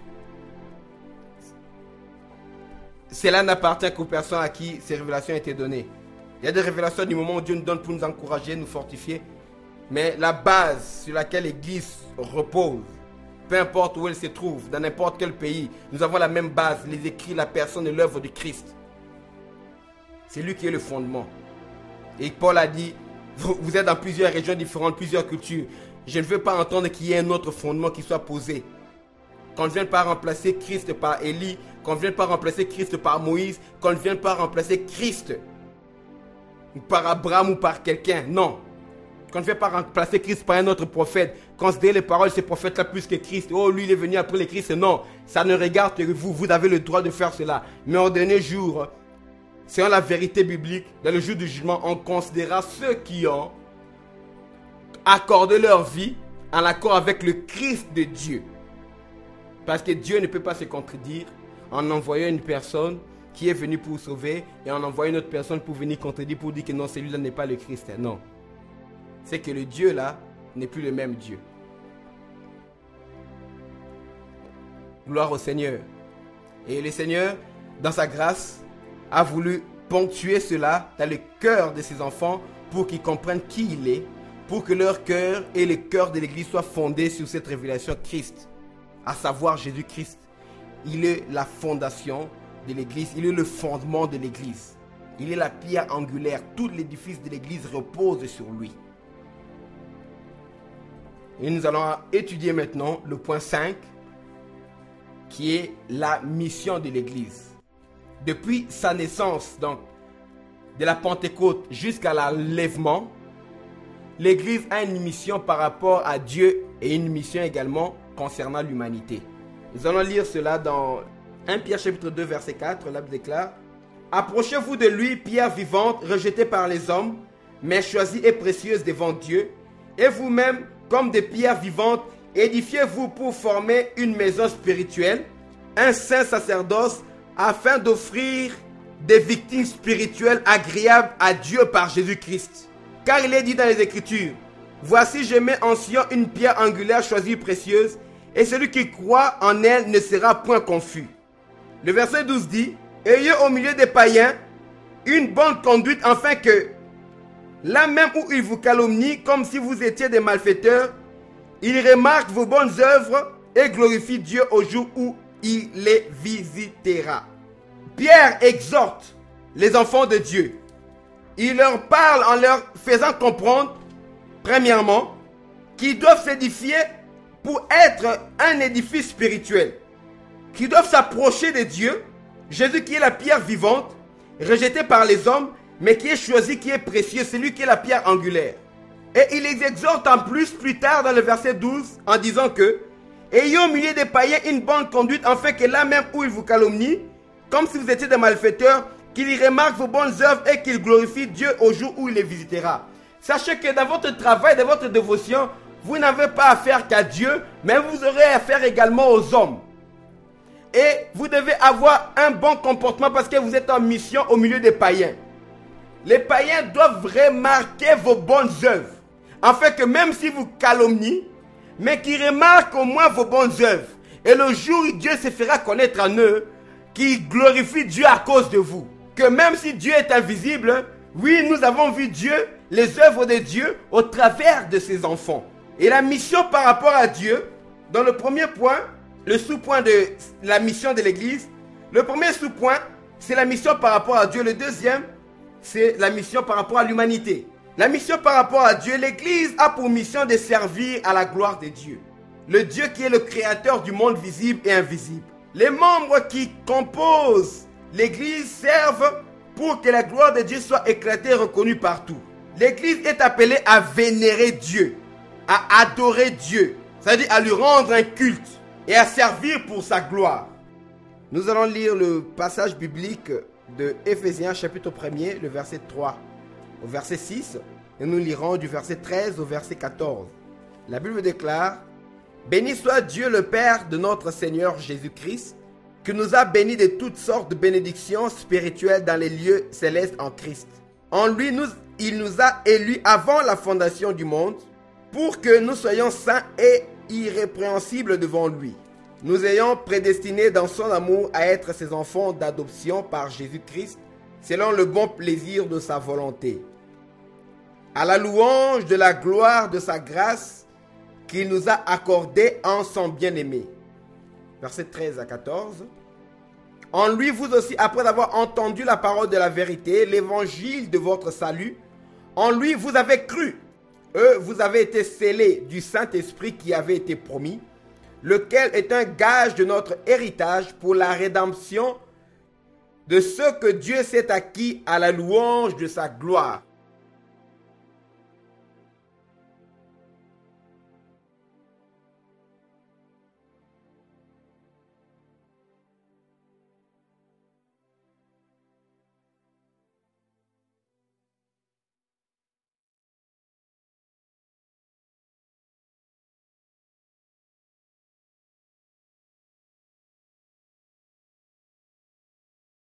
cela n'appartient qu'aux personnes à qui ces révélations ont été données. Il y a des révélations du moment où Dieu nous donne pour nous encourager, nous fortifier. Mais la base sur laquelle l'Église repose, peu importe où elle se trouve, dans n'importe quel pays, nous avons la même base, les écrits, la personne et l'œuvre de Christ. C'est lui qui est le fondement. Et Paul a dit, vous êtes dans plusieurs régions différentes, plusieurs cultures. Je ne veux pas entendre qu'il y ait un autre fondement qui soit posé. Qu'on ne vienne pas remplacer Christ par Élie, qu'on ne vienne pas remplacer Christ par Moïse, qu'on ne vienne pas remplacer Christ par Abraham ou par quelqu'un. Non. Qu'on ne vienne pas remplacer Christ par un autre prophète. Considérez les paroles de ces prophètes-là plus que Christ. Oh, lui, il est venu après le Christ. Non, ça ne regarde que vous. Vous avez le droit de faire cela. Mais au dernier jour, selon la vérité biblique, dans le jour du jugement, on considérera ceux qui ont accordé leur vie en accord avec le Christ de Dieu. Parce que Dieu ne peut pas se contredire en envoyant une personne qui est venue pour sauver et en envoyant une autre personne pour venir contredire, pour dire que non, celui-là n'est pas le Christ. Non. C'est que le Dieu là n'est plus le même Dieu. Gloire au Seigneur. Et le Seigneur, dans sa grâce, a voulu ponctuer cela dans le cœur de ses enfants pour qu'ils comprennent qui il est, pour que leur cœur et le cœur de l'Église soient fondés sur cette révélation Christ, à savoir Jésus-Christ. Il est la fondation de l'Église, il est le fondement de l'Église. Il est la pierre angulaire, tout l'édifice de l'Église repose sur lui. Et nous allons étudier maintenant le point 5, qui est la mission de l'Église. Depuis sa naissance, donc, de la Pentecôte jusqu'à l'enlèvement, l'Église a une mission par rapport à Dieu et une mission également concernant l'humanité. Nous allons lire cela dans 1 Pierre chapitre 2 verset 4. La Bible déclare: approchez-vous de lui, pierre vivante, rejetée par les hommes, mais choisie et précieuse devant Dieu. Et vous-même, comme des pierres vivantes, édifiez-vous pour former une maison spirituelle, un saint sacerdoce, afin d'offrir des victimes spirituelles agréables à Dieu par Jésus-Christ. Car il est dit dans les Écritures: voici, je mets en Sion une pierre angulaire choisie précieuse, et celui qui croit en elle ne sera point confus. Le verset 12 dit: ayez au milieu des païens une bonne conduite, afin que, là même où ils vous calomnient comme si vous étiez des malfaiteurs, ils remarquent vos bonnes œuvres et glorifient Dieu au jour où il les visitera. Pierre exhorte les enfants de Dieu. Il leur parle en leur faisant comprendre, premièrement, qu'ils doivent s'édifier pour être un édifice spirituel, qu'ils doivent s'approcher de Dieu, Jésus qui est la pierre vivante, rejetée par les hommes, mais qui est choisi, qui est précieux, c'est lui qui est la pierre angulaire. Et il les exhorte en plus tard dans le verset 12 en disant que ayez au milieu des païens une bonne conduite, afin que là même où ils vous calomnient, comme si vous étiez des malfaiteurs, qu'il y remarque vos bonnes œuvres et qu'il glorifie Dieu au jour où il les visitera. Sachez que dans votre travail, dans votre dévotion, vous n'avez pas affaire qu'à Dieu, mais vous aurez affaire également aux hommes. Et vous devez avoir un bon comportement parce que vous êtes en mission au milieu des païens. Les païens doivent remarquer vos bonnes œuvres, afin que même si vous calomniez, mais qu'ils remarquent au moins vos bonnes œuvres. Et le jour où Dieu se fera connaître en eux, qu'ils glorifient Dieu à cause de vous. Que même si Dieu est invisible, oui, nous avons vu Dieu, les œuvres de Dieu au travers de ses enfants. Et la mission par rapport à Dieu, dans le premier point, le sous-point de la mission de l'Église, le premier sous-point, c'est la mission par rapport à Dieu. Le deuxième, c'est la mission par rapport à l'humanité. La mission par rapport à Dieu, l'Église a pour mission de servir à la gloire de Dieu. Le Dieu qui est le créateur du monde visible et invisible. Les membres qui composent l'Église servent pour que la gloire de Dieu soit éclatée et reconnue partout. L'Église est appelée à vénérer Dieu, à adorer Dieu, c'est-à-dire à lui rendre un culte et à servir pour sa gloire. Nous allons lire le passage biblique de Éphésiens chapitre 1er, le verset 3 au verset 6, et nous lirons du verset 13 au verset 14. La Bible déclare: béni soit Dieu le Père de notre Seigneur Jésus-Christ, qui nous a bénis de toutes sortes de bénédictions spirituelles dans les lieux célestes en Christ. En lui, il nous a élus avant la fondation du monde, pour que nous soyons saints et irrépréhensibles devant lui, nous ayant prédestinés dans son amour à être ses enfants d'adoption par Jésus-Christ, selon le bon plaisir de sa volonté, à la louange de la gloire de sa grâce qu'il nous a accordée en son bien-aimé. Versets 13 à 14. En lui, vous aussi, après avoir entendu la parole de la vérité, l'évangile de votre salut, en lui, vous avez cru. Vous avez été scellés du Saint-Esprit qui avait été promis, lequel est un gage de notre héritage pour la rédemption de ce que Dieu s'est acquis à la louange de sa gloire.